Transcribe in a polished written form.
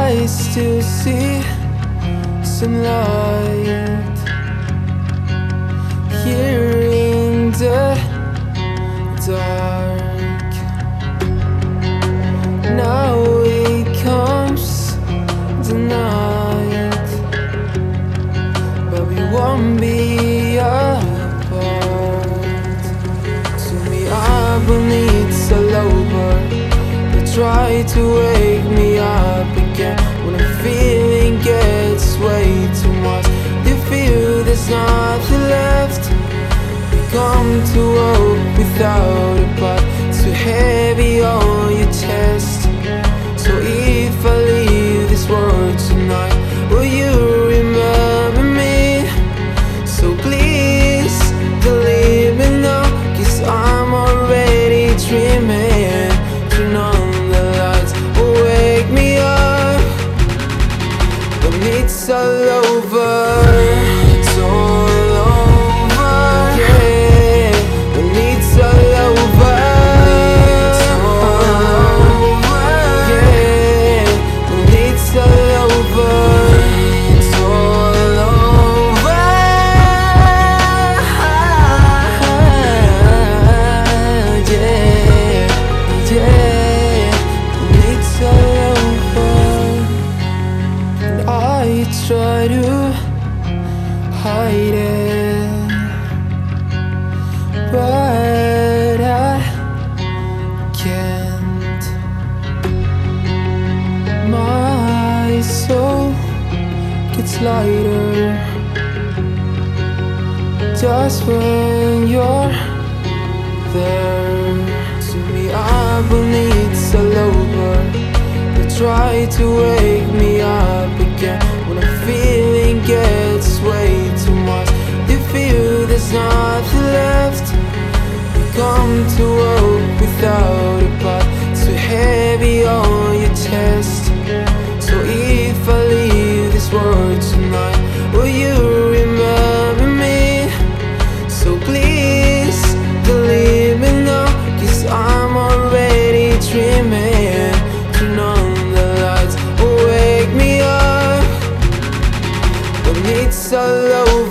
I still see some light here in the dark. Now it comes the night, but we won't be apart. To me, I believe it's all over. They try to wake me up again when I'm feeling gets way too much. They feel there's nothing left. We come to hope without a but, too heavy on your chest. So if I leave this world tonight, will you remember me? So please don't leave me now, 'cause I'm already dreaming. Turn on the lights, wake me up when it's all over. It's all over, yeah. When it's all over, it's all over, yeah. When it's all over, it's all over, yeah, yeah. When it's all over, and I try to hide it, but I can't. My soul gets lighter just when you're there. To me, I believe it's all over. They try to wake me up again when I'm feeling gets way too much. They feel there's nothing left. We come to hope without a but, too heavy on your chest. So if I leave this world tonight, will you remember me? So please don't leave me now, 'cause I'm already dreaming. Turn on the lights, wake me up when it's all over.